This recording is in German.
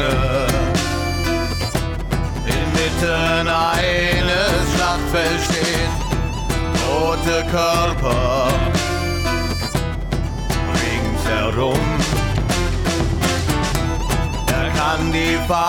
Inmitten eines Schlachtfelds stehen tote Körper ringsherum. Er kann die